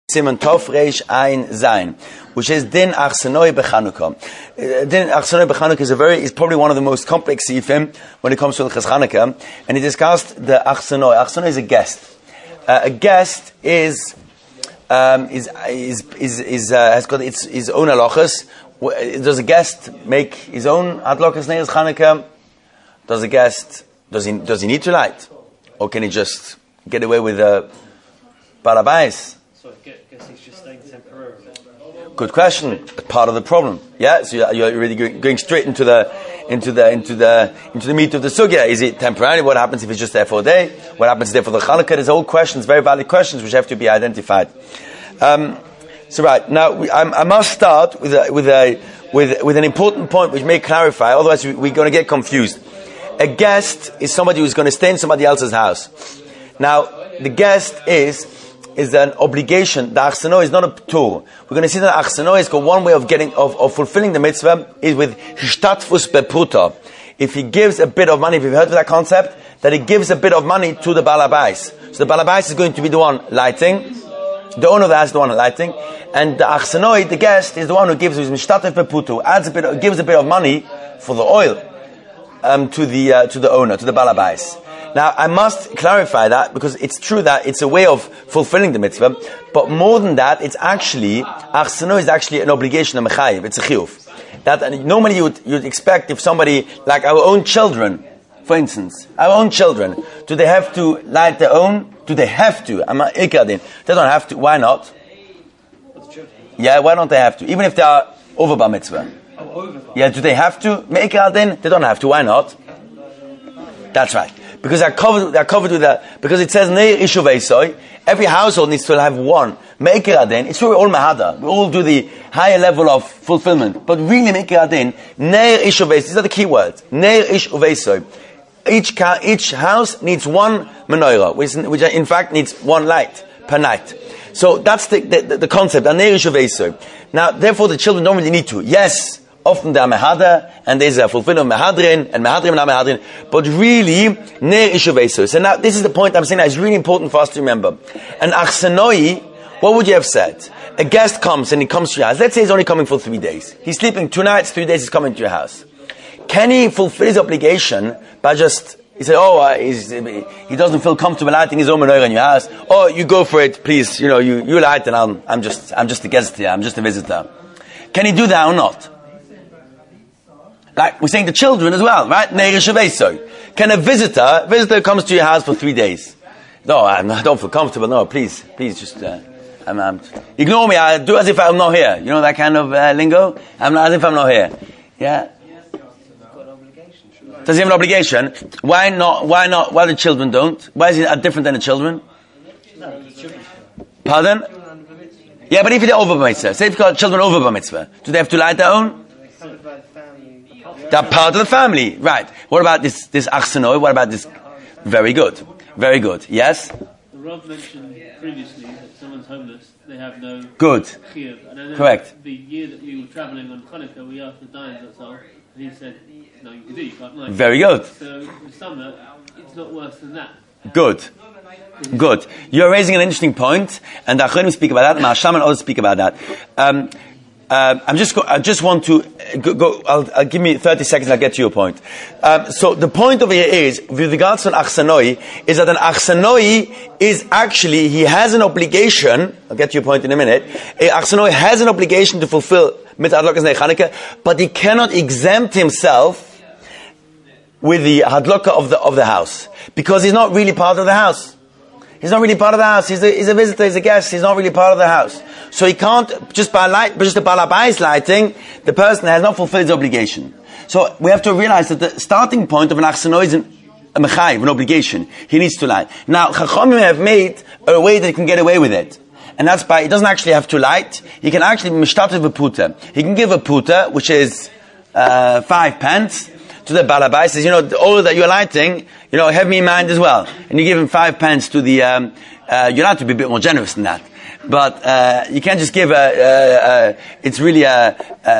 Simon Tov Reish Ein Zayin, which is Din Achsenoi B'Chanukah. Din Achsenoi B'Chanukah is probably one of the most complex sifim when it comes to the Chanukah, and he discussed the Achsenoi. Achsenoi is a guest. A guest has got his own halachas. Does a guest make his own hadlokas neiros Chanukah? Does he need to light, or can he just get away with a balabais? So I guess he's just staying temporarily. Good question. Part of the problem. Yeah. So you're really going straight into the meat of the sugya. Is it temporary? What happens if it's just there for a day? What happens there for the Chanukah? There's all questions, very valid questions, which have to be identified. So right now, I must start with an important point which may clarify. Otherwise, we're going to get confused. A guest is somebody who's going to stay in somebody else's house. Now, the guest is an obligation. The achsano is not a ptur. We're going to see that achsano is one way of fulfilling the mitzvah is with hishtatfus bepruta. If he gives a bit of money, if you've heard of that concept, that he gives a bit of money to the balabais. So the balabais is going to be the one lighting. The owner of the house is the one lighting. And the achsanoi, the guest, is the one who gives his mishtatef bepruta, gives a bit of money for the oil to the owner, to the balabais. Now, I must clarify that because it's true that it's a way of fulfilling the mitzvah, but more than that, it's actually, achsano is actually an obligation, a mechayiv, it's a chiyuv. That normally you'd expect if somebody, like our own children, for instance, our own children, do they have to light their own? Do they have to? They don't have to. Why not? Yeah, why don't they have to? Even if they are over bar mitzvah. Yeah, do they have to? They don't have to. Why not? That's right. Because they're covered with that. Because it says Neir Ishu Veisoy. Every household needs to have one. Me'ikir Adin. It's true we're all mahada. We all do the higher level of fulfillment. But really Me'ikir Adin, Neir Ishu Veisoy. These are the key words. Neir Ishu Veisoy. Each house needs one menorah, which in fact needs one light per night. So that's the concept. Neir Ishu Veisoy. Now, therefore, the children don't really need to. Yes, often they are mehada, and there's a fulfillment of mehadrin, and mehadrim and mehadrin, but really, neir ishu veiso. So now, this is the point I'm saying that is really important for us to remember. An achsanoi, what would you have said? A guest comes, and he comes to your house. Let's say he's only coming for 3 days. He's sleeping 2 nights, 3 days he's coming to your house. Can he fulfill his obligation by just, he he doesn't feel comfortable lighting his own menorah in your house. Oh, you go for it, please, you light, and I'm just a guest here, I'm just a visitor. Can he do that or not? Like we're saying the children as well, right? Can a visitor comes to your house for 3 days? No, I don't feel comfortable. No, please, just ignore me. I do as if I'm not here. You know that kind of lingo. As if I'm not here. Yeah. Does he have an obligation? Why not? Why the children don't? Why is it different than the children? Pardon? Yeah, but if they're over bar mitzvah, say if you've got children over bar mitzvah, do they have to light their own? They're part of the family, right? What about this achsanoi? What about this? Very good. Yes. The Rav mentioned previously that someone's homeless; they have no good. Chiyuv. Correct. The year that we were traveling on Chanukah, we asked the Dayan Zatzal, and he said, "No, you can do. You can't light." Very good. So in summer, it's not worse than that. Good. You're raising an interesting point, and the Acharonim speak about that, and Masham and others speak about that. I just want to go. I'll give me 30 seconds. I'll get to your point. So the point over here is, with regards to an achsanoi, is that an achsanoi is actually, he has an obligation. I'll get to your point in a minute. An achsanoi has an obligation to fulfill mitzvah hadlokas neiros Chanukah, but he cannot exempt himself with the hadloka of the house because he's not really part of the house. He's not really part of the house. He's a visitor. He's a guest. He's not really part of the house. So he can't, just the balabais lighting, the person has not fulfilled his obligation. So we have to realize that the starting point of an achsanoi is a mechayiv, an obligation. He needs to light. Now, Chachamim have made a way that he can get away with it. And that's by, he doesn't actually have to light. He can actually mishtatev a puta. He can give a puta, which is 5 pence, to the balabais. Says, the oil that you're lighting, have me in mind as well. And you give him 5 pence to the, you're allowed to be a bit more generous than that. But you can't just give it's really a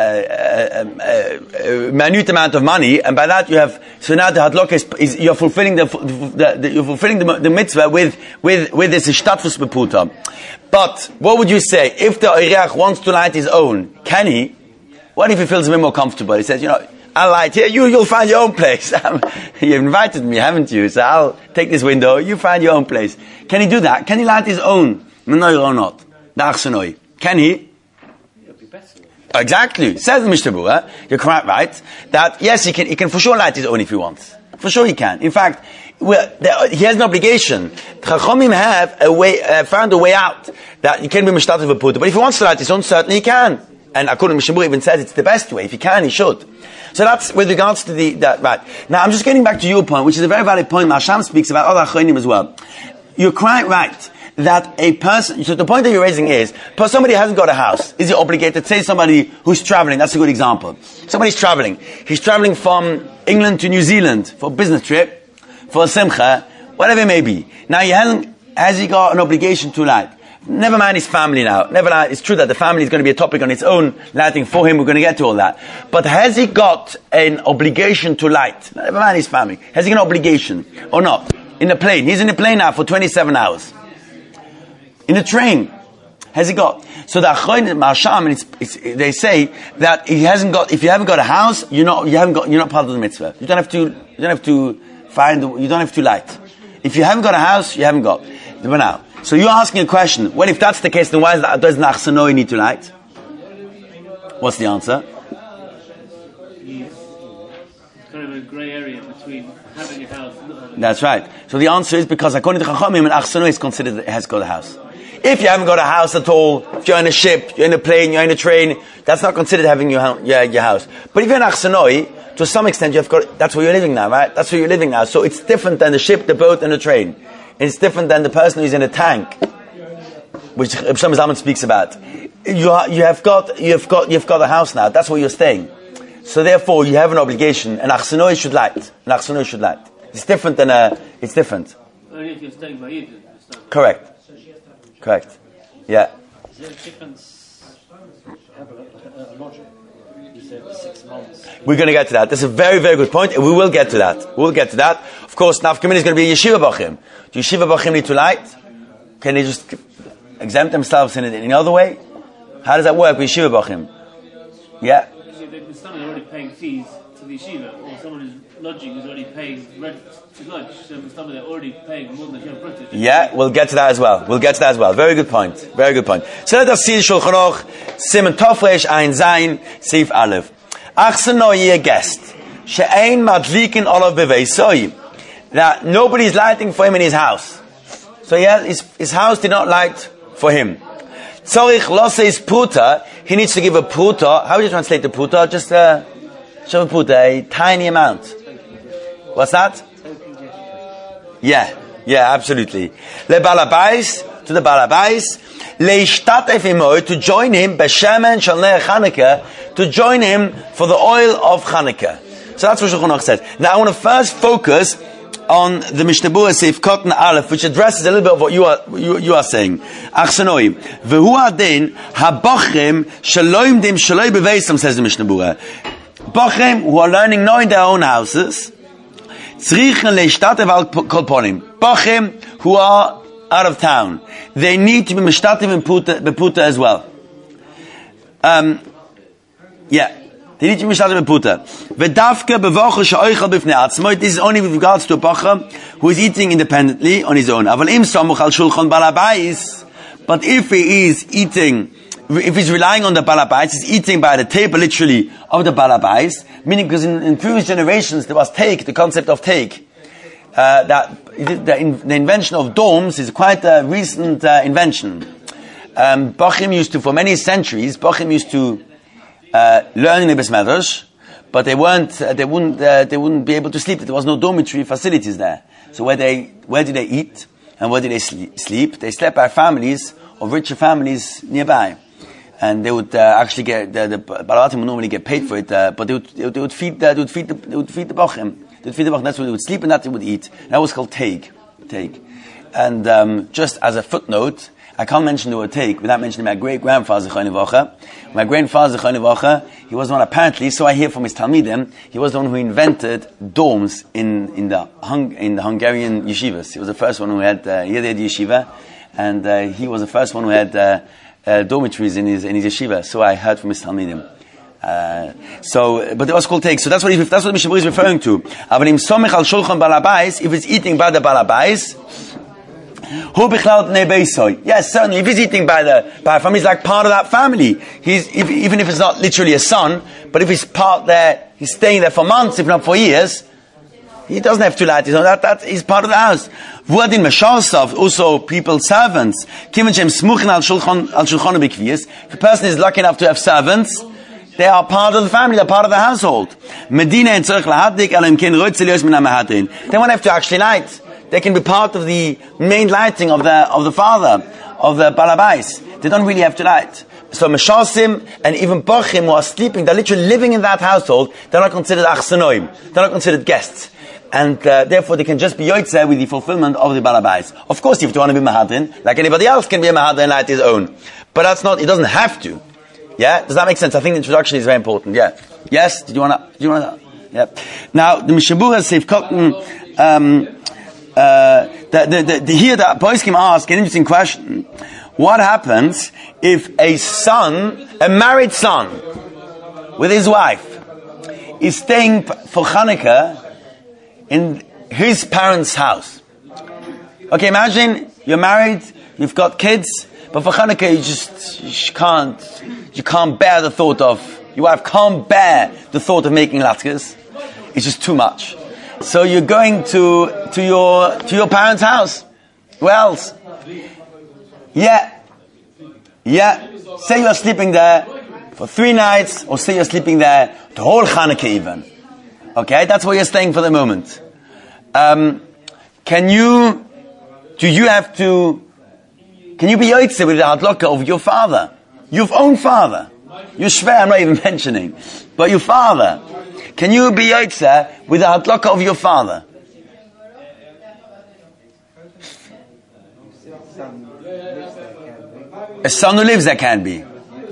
minute amount of money, and by that you have. So now the hadlok is you're fulfilling the mitzvah with this ishtatfus beputa. But what would you say if the oireach wants to light his own? Can he? What if he feels a bit more comfortable? He says, I'll light here. You'll find your own place. You invited me, haven't you? So I'll take this window. You find your own place. Can he do that? Can he light his own? Menorah or not? Can he? Exactly. Says the Mishnah Berurah, you're quite right, that yes, he can for sure light his own if he wants. For sure he can. In fact, he has an obligation. Chachamim have found a way out that you can be mishtatev beputa, but if he wants to light his own, certainly he can. And according to Mishnah Berurah, even says it's the best way. If he can, he should. So that's with regards to that. Right. Now I'm just getting back to your point, which is a very valid point. Masham speaks about other achronim as well. You're quite right that a person. So the point that you're raising is, somebody hasn't got a house. Is he obligated? Say somebody who's traveling. That's a good example. Somebody's traveling. He's traveling from England to New Zealand for a business trip, for a simcha, whatever it may be. Now has he got an obligation to light? Never mind his family now. Never mind. It's true that the family is going to be a topic on its own, lighting for him. We're going to get to all that. But has he got an obligation to light? Never mind his family. Has he got an obligation or not? In the plane. He's in the plane now for 27 hours. In the train. Has he got? So the Achronim Masham, they say that he hasn't got. If you haven't got a house, you're not part of the mitzvah. You don't have to light. If you haven't got a house, you haven't got. But now. So you're asking a question. Well, if that's the case, then why does the Achsanoi need to light? What's the answer? It's kind of a grey area between having a house and not having a house. That's right. So the answer is because according to Chachamim, an Achsanoi is considered that it has got a house. If you haven't got a house at all, if you're in a ship, you're in a plane, you're in a train, that's not considered having your house. But if you're an Achsanoi, to some extent that's where you're living now, right? That's where you're living now. So it's different than the ship, the boat, and the train. It's different than the person who's in a tank, which Shlomo Zalman speaks about. You've got a house now. That's where you're staying. So therefore, you have an obligation. An achsanoi should light. It's different than it's different. Only if you're staying by Eden. Correct. Yeah. Is there a difference? Have a logic. You said 6 months. We're going to get to that. That's a very, very good point, and we will get to that. Of course, Nafkamin is going to be Yeshiva Bachim. Do Yeshiva Bachim need to light? Can they just exempt themselves in any other way? How does that work with Yeshiva Bachim? Yeah? There's someone already paying fees to the yeshiva, or someone who's lodging is already paying rent to lodge. So there's someone that's already paying more than Yeshiva British. Yeah, we'll get to that as well. Very good point. So let us see Shulchan Aruch, Siman Tofresh Ein Zayin, Seif Aleph. Achsanoi a guest. She'ein madlikin olav beveisoi. That nobody is lighting for him in his house. So his house did not light for him. Tzorich loseis puta. He needs to give a puta. How would you translate the puta? Just show a puta, a tiny amount. What's that? Yeah, absolutely. Le balabais, to the balabais. Leishtatef imoy, to join him, beshemen shel ner Chanukah, to join him for the oil of Chanukah. So that's what Shulchan Aruch says. Now I want to first focus on the Mishnah Berurah Seif Kotan Aleph, which addresses a little bit of what you are saying. Achsanoi, v'hu adin habachrim shaloimdim shaloi beveisam, says the Mishnah Berurah. Bachrim who are learning now in their own houses, tzrichen leishtatev al kolponim. Bachrim who are out of town, they need to be mishtatev in beputa as well. They need to be mishtatev in puta. V'dafka bevocha she'oichel b'fnei atzmo. This is only with regards to a bacha who is eating independently on his own. Aval im samuch al shulchan balabais. But if he is eating, if he's relying on the balabais, he's eating by the table literally of the balabais, meaning because in previous generations there was take, the concept of take. The invention of domes is quite a recent invention. Bachim used to, for many centuries, learn in the Beis Medrash, but they wouldn't be able to sleep. There was no dormitory facilities there. So where did they eat and where did they sleep? They slept by families of richer families nearby, and they would actually get the Balabatim would normally get paid for it, but they would feed the Bachim. That's what they would sleep and that they would eat. That was called teig. And just as a footnote, I can't mention the word take without mentioning my great-grandfather, Zechron Livrocha. My grandfather, Zechron Livrocha, he was the one, apparently, so I hear from his Talmidim, he was the one who invented dorms in the Hungarian yeshivas. He was the first one who had, he had the yeshiva, and he was the first one who had dormitories in his yeshiva. So I heard from his Talmidim. But it was called take. So that's what Mishnah Berurah is referring to. If it's eating by the balabais, yes, certainly. If he's eating by a family, he's like part of that family. Even if it's not literally a son, but if he's part there, he's staying there for months, if not for years. He doesn't have to light. That he's part of the house. Also people's servants. If a person is lucky enough to have servants, they are part of the family, they're part of the household. They won't have to actually light. They can be part of the main lighting of the father, of the balabais. They don't really have to light. So Meshasim and even Bochim who are sleeping, they're literally living in that household, they're not considered achsanoim. They're not considered guests. And therefore they can just be yotzeh with the fulfillment of the balabais. Of course, if you want to be mahadin, like anybody else can be a mahadin and light his own. But that's not, it doesn't have to. Yeah? Does that make sense? I think the introduction is very important. Yeah. Yes? Did you want to? Yeah. Now, the Mishnah Berurah says, here the Poskim ask an interesting question. What happens if a married son, with his wife, is staying for Hanukkah in his parents' house? Okay, imagine you're married, you've got kids, but for Hanukkah you can't bear the thought of, your wife can't bear the thought of making latkes. It's just too much. So you're going to your parents' house. Who else? Yeah. Say you're sleeping there for 3 nights, or say you're sleeping there the whole Hanukkah even. Okay, that's where you're staying for the moment. Can you be yotzeh with the hadlaka of your father? Your own father. Your shver, I'm not even mentioning. But your father. Can you be yotzeh with the hadlaka of your father? A son who lives there can be.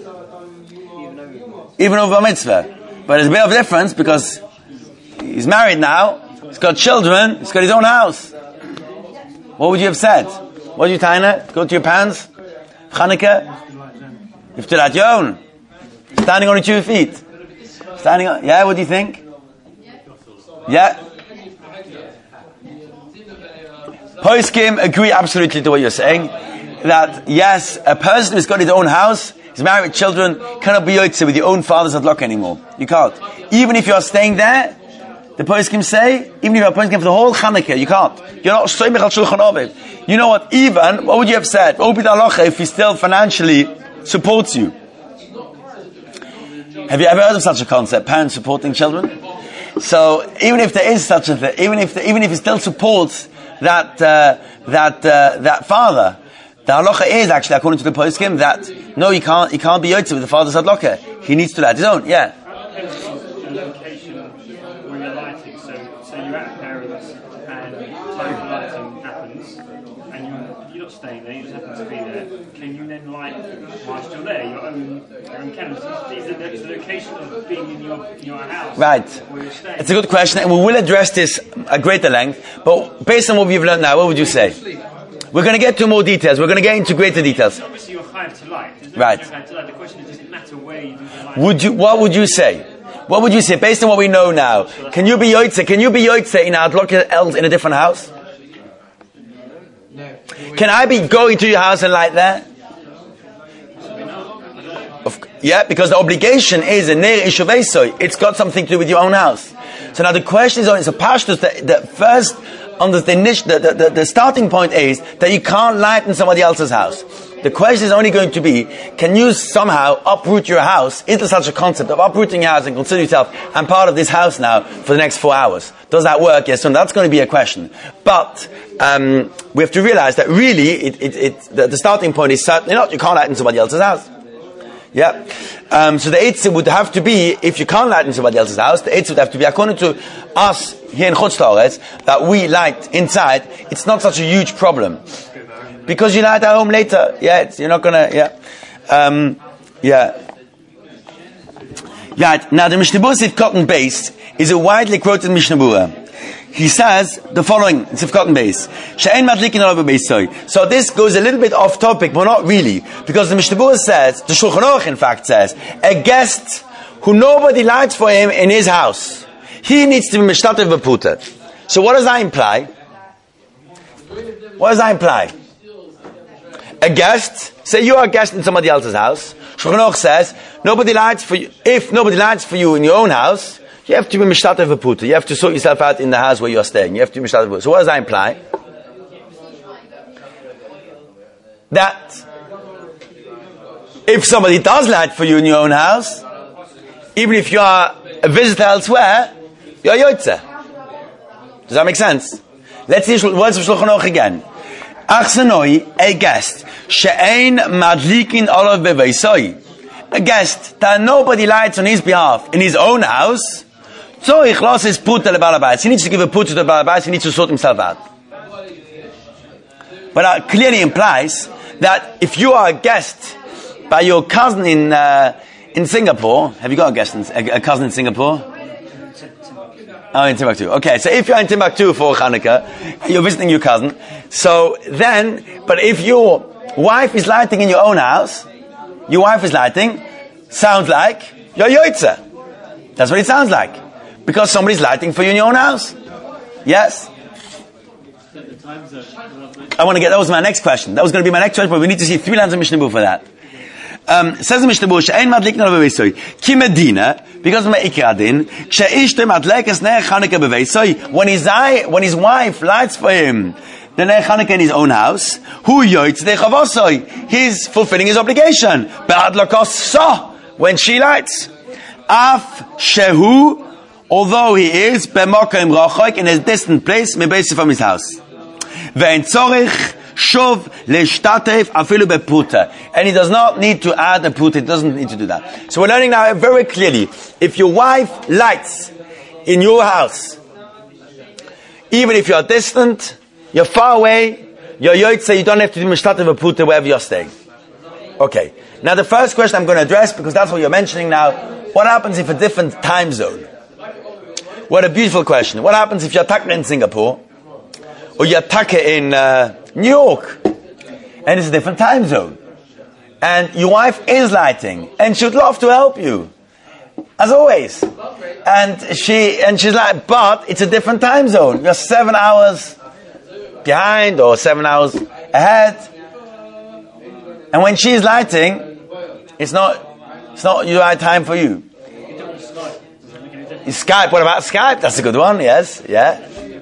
Even over mitzvah. But there's a bit of difference because he's married now, he's got children, he's got his own house. What would you have said? What would you, Taina? Go to your parents? Chanukah? You have to light your own. Standing on your 2 feet. Yeah, what do you think? Yeah? Poskim agree absolutely to what you're saying. That yes, a person who's got his own house, he's married with children, cannot be yotzeh with your own father's hadlaka anymore. You can't. Even if you're staying there, the poskim say, even if you're poskim for the whole Chanukah, you can't. You're not soymech al shulchan aviv. You know what? Even, what would you have said? What would be the halacha if he still financially supports you? Have you ever heard of such a concept? Parents supporting children? So even if there is such a thing, even if he still supports that father, the halacha is actually, according to the poskim, that no, he can't be yotzeh with the father's hadlaka. He needs to light his own. Yeah. The location where you're lighting. So you're at parents, and time for lighting happens, and you're not staying there. You just happen to be there. Can you then light whilst you're there? Your own candles. Is the location of being in your house? Right. Where you're staying. It's a good question, and we will address this at greater length. But based on what we've learned now, what would you say? We're going to get to more details. We're going to get into greater details. Obviously, you're chayav to light. Right. The question is, does it matter where you do the light? What would you say? What would you say based on what we know now? Can you be yotzeh? Can you be yotzeh in a hadlaka else in a different house? No. Can I be going to your house and light there? Yeah, because the obligation is a ner ishuveisoi. It's got something to do with your own house. So now the question is, it's a pashtus. The first, the starting point is that you can't light in somebody else's house. The question is only going to be, can you somehow uproot your house? Is there such a concept of uprooting your house and consider yourself, I'm part of this house now for the next 4 hours? Does that work? Yes, so that's going to be a question. But we have to realize that really, the starting point is certainly not, you can't light in somebody else's house. Yeah. So the eitzah would have to be, if you can't light in somebody else's house, the eitzah would have to be, according to us here in Chutz La'aretz, that we light inside. It's not such a huge problem. Because you light at home later. Yeah, you're not gonna, yeah. Now the Mishnah Berurah Sivkot Beis is a widely quoted Mishnah Berurah. He says the following, Sivkot Beis. She'ein madlikin olav bebeisoi. So this goes a little bit off topic, but not really. Because the Mishnah Berurah says, the Shulchan Aruch in fact says, a guest who nobody lights for him in his house, he needs to be mishtatev b'puta. So what does that imply? What does that imply? A guest, say you are a guest in somebody else's house. Shulchan Aruch says, nobody lights for you. If nobody lights for you in your own house, you have to be mishtatev v'puta. You have to sort yourself out in the house where you are staying. You have to be mishtatev v'puta. So what does that imply? That if somebody does light for you in your own house, even if you are a visitor elsewhere, you are yotzeh. Does that make sense? Let's see words of Shulchan Aruch again. Achsanoi, a guest, she'ein madlikin olav beveisoi. A guest that nobody lights on his behalf in his own house, so he needs to give a puta to the balabais, he needs to sort himself out. But that clearly implies that if you are a guest by your cousin in Singapore, have you got a guest, a cousin in Singapore? Oh, in Timbuktu. Okay, so if you're in Timbuktu for Hanukkah, you're visiting your cousin, so then, but if your wife is lighting in your own house, your wife is lighting, sounds like you're yotzeh. That's what it sounds like. Because somebody's lighting for you in your own house. Yes? I want to get, that was my next question. That was going to be my next question, but we need to see 3 lines of Mishnah Berurah for that. Says the Mishnah Berurah, she'ein madlikin olav bebeisoi. Ki medina, because of my ikradin, she'ishte madlekas ne'er Chanukah bebeisoi. When his wife lights for him the Ne'er Chanukah in his own house, hu yotzeh chavosoi. He's fulfilling his obligation. Be'ad lakos so, when she lights. Af shehu, although he is b'mokem rachoik, in a distant place, mebeisi from his house. Ve'en tzorich shov leishtatev afilu beputa. And he does not need to add a puta, he doesn't need to do that. So we're learning now very clearly, if your wife lights in your house, even if you're distant, you're far away, you're yotzeh, you don't have to do mishtatev beputa wherever you're staying. Okay. Now the first question I'm going to address, because that's what you're mentioning now, what happens if a different time zone? What a beautiful question. What happens if you're taka in Singapore, or you're taka in New York, and it's a different time zone, and your wife is lighting, and she would love to help you, as always, and she's like, but it's a different time zone. You're 7 hours behind, or 7 hours ahead, and when she's lighting, it's not the right time for you. Skype, what about Skype? That's a good one, yes, yeah.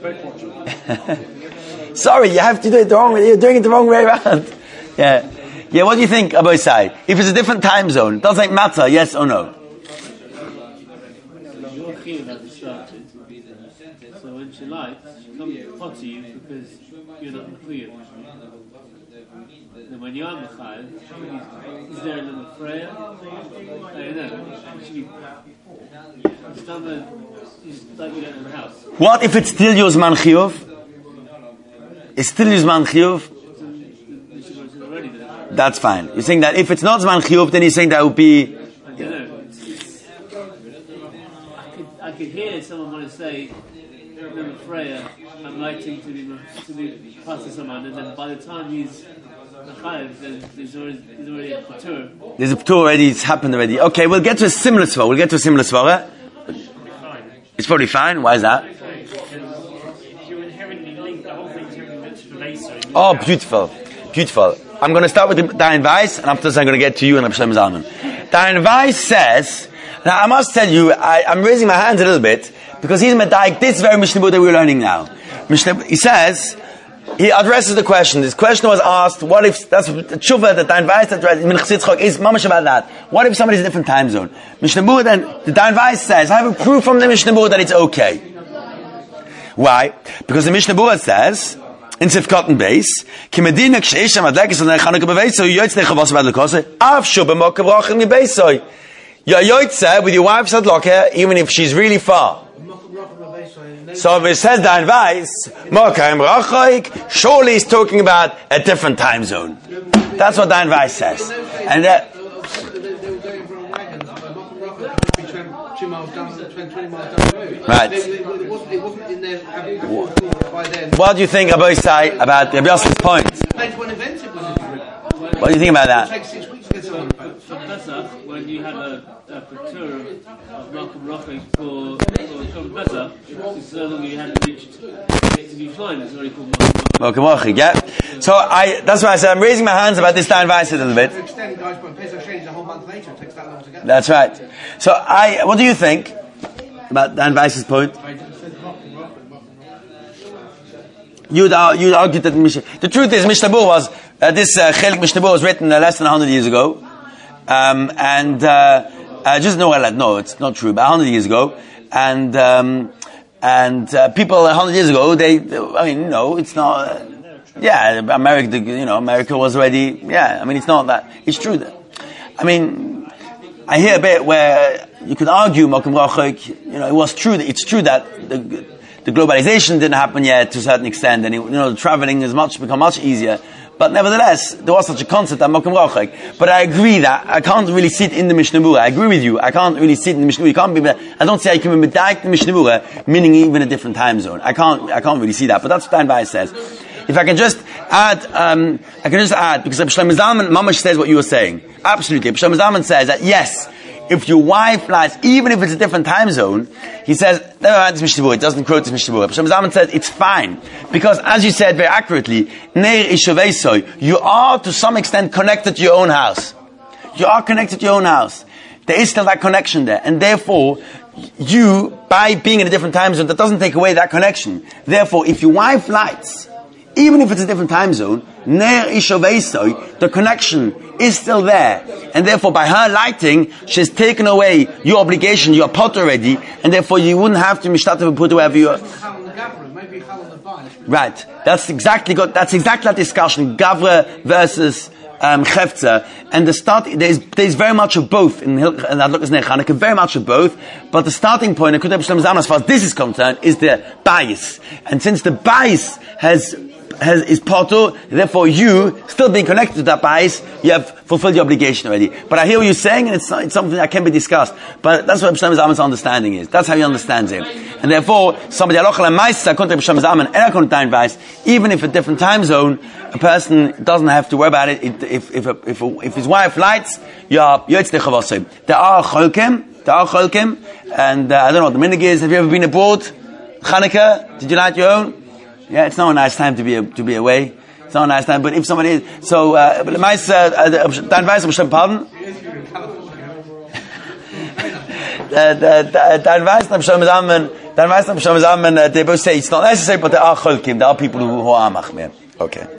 Sorry, you have to do it the wrong way, you're doing it the wrong way around. Yeah, what do you think, Abu Isai? If it's a different time zone, does it matter, yes or no? So when she lights, she comes hot to you because you're not Mechuyev. And when you are Mechayev, is there another prayer? It's like you don't have a house. What if it's still your Zman Chiyuv? It's still your Zman Chiyuv? That's fine. You're saying that if it's not Zman Chiyuv, then you're saying that would be... I don't know. I could hear someone want to say, remember Freya, I'm lighting to be past to someone, and then by the time he's there's already a tour. There's a tour already, it's happened already. Okay, we'll get to a similar svara. It's probably fine. Why is that? Oh, beautiful. I'm going to start with Dayan Weiss, and after this I'm going to get to you and Rabbi Shlomo Zalman. Dayan Weiss says, now I must tell you, I'm raising my hands a little bit, because he's Medaik, this very Mishnah Berurah that we're learning now. He says, he addresses the question. This question was asked, what if, that's the tshuva that Dayan Weiss addressed, is mamash about that. What if somebody's in a different time zone? Mishnah Berurah then, the Dayan Weiss says, I have a proof from the Mishnah Berurah that it's okay. Why? Because the Mishnah Berurah says, in Sivkot Beis, ki medina k'sheisha madlekes on Chanukah beveisoi, yotzeh chavos b'adlekose, av shu b'mokav rachim You're yotzeh with your wife's adloka, even if she's really far. Mokum Rachel Beveisoi So if it says Dein Weiss, Mokaim Rachoik, surely he's talking about a different time zone. That's what Dein Weiss says. And that, They were going for a wagon. Mokum Rocha 2 miles down, 20 miles down the road. Right. It wasn't in there by then. what do you think Abu Sai about Rabbi Yossi's point? Planes weren't invented when it was written. What do you think about It that? takes 6 weeks to get someone. For Pesach, when you have a tour of Malcolm Rochik for Pesach, it's no longer you haven't reached to be flying, it's already called Malcolm Mokum Rochik. Rachoik, yeah. So that's why I said I'm raising my hands about this Dein Weiss a little bit. To extend, guys, but Pesach changed a whole month later. It takes that long to get. That's right. So what do you think about Dein Weiss's point? You'd argue that the truth is Mishnah Berurah was this Chelik Mishnah Berurah was written less than 100 years ago, no, it's not true. About 100 years ago, and people 100 years ago, it's not. America was already. It's not that. It's true that. I hear a bit where you could argue Mokum Rachoik. It was true that it's true that the globalization didn't happen yet to a certain extent, and the traveling has become much easier. But nevertheless, there was such a concept at Mokum Rachoik. But I agree that I can't really see it in the Mishnah Berurah. I agree with you. I can't really see it in the Mishnah Berurah. I don't see how you can medayek the Mishnah Berurah, meaning even a different time zone. I can't really see that. But that's what Dein Weiss says. If I can just add, because Shlomo Zalman Mamash says what you were saying. Absolutely. Shlomo Zalman says that yes, if your wife flies, even if it's a different time zone, he says, never mind this Mishnah Berurah, it doesn't quote this Mishnah Berurah. Shlomo Zalman says it's fine. Because as you said very accurately, Neir Ishaveisoy, you are to some extent connected to your own house. You are connected to your own house. There is still that connection there. And therefore, you, by being in a different time zone, that doesn't take away that connection. Therefore, if your wife lights, even if it's a different time zone, Neir Ishaveisoy, the connection is still there. And therefore, by her lighting, she's taken away your obligation, your pot already, and therefore you wouldn't have to mishtatev and put wherever you are. Right. That's exactly that discussion, Gavra versus Chefza. And there's very much of both in Hadlukas Ner Chanukah, very much of both. But the starting point, as far as this is concerned, is the bias. And since the bias is potter, therefore you, still being connected to that bias, you have fulfilled your obligation already. But I hear what you're saying, and it's something that can be discussed. But that's what Shlomo Zalman's understanding is. That's how he understands it. And therefore, somebody even if a different time zone, a person doesn't have to worry about it. If his wife lights, there are cholkim, and I don't know what the minig is. Have you ever been abroad? Chanukah? Did you light your own? Yeah, it's not a nice time to be away. It's not a nice time. But if somebody is, so Dein Weiss, pardon. Dein Weiss, they both say it's not necessary, but there are cholkim. There are people who are machmir. Okay.